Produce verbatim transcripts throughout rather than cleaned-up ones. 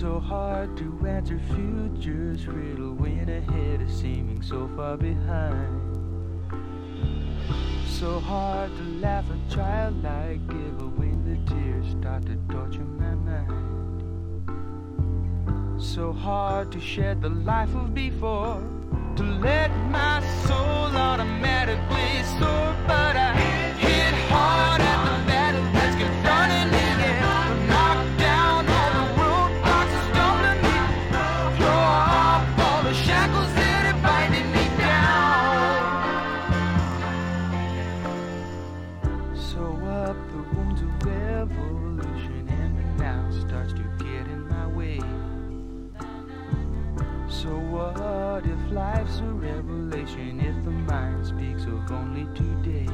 So hard to answer futures riddle when ahead is seeming so far behind. So hard to laugh a childlike giggle when the tears start to torture my mind. So hard to shed the life of before, to let my soul automatically soar. But I hit hard at the battle that's confronting me, yeah. Knock down all the roadblocks that stumbling me, throw off all the shackles that are binding me down. Sew up the wounds of evolution, and the now starts to get in my way. So what if life's a revelation, if the mind speaks of only today?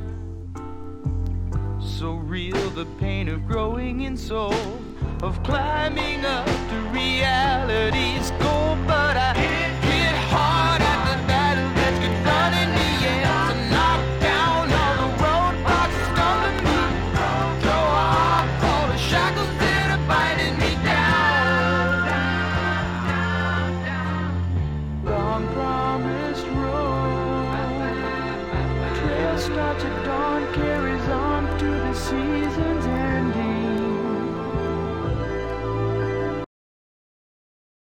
So real the pain of growing in soul, of climbing up to reality's goal. But I hit hard at the battle that's confronting me, yeah. To knock down all the roadblocks that stumbling me, throw off all the shackles that are binding me down. Long promised road, trail starts at dawn, carries on to the season's ending.